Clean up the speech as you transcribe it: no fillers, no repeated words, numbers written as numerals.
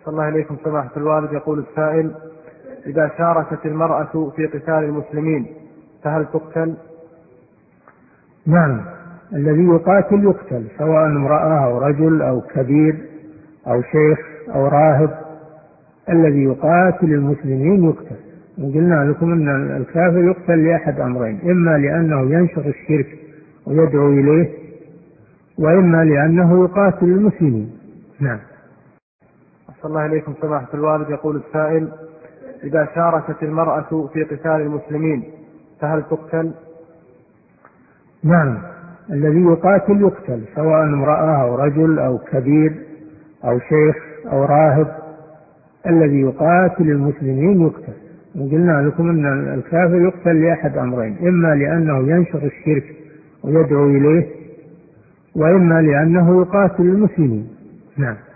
صلى الله عليكم سماحة الوالد. يقول السائل: إذا شاركت المرأة في قتال المسلمين فهل تقتل؟ نعم، الذي يقاتل يقتل، سواء امرأة أو رجل أو كبير أو شيخ أو راهب. الذي يقاتل المسلمين يقتل. وقلنا لكم أن الكافر يقتل لأحد أمرين: إما لأنه ينشر الشرك ويدعو إليه، وإما لأنه يقاتل المسلمين. نعم. صلى الله عليكم سماحة الوالد. يقول السائل: إذا شاركت المرأة في قتال المسلمين فهل تقتل؟ نعم، الذي يقاتل يقتل، سواء امرأة أو رجل أو كبير أو شيخ أو راهب. الذي يقاتل المسلمين يقتل. وقلنا لكم أن الكافر يقتل لأحد أمرين: إما لأنه ينشر الشرك ويدعو إليه، وإما لأنه يقاتل المسلمين. نعم.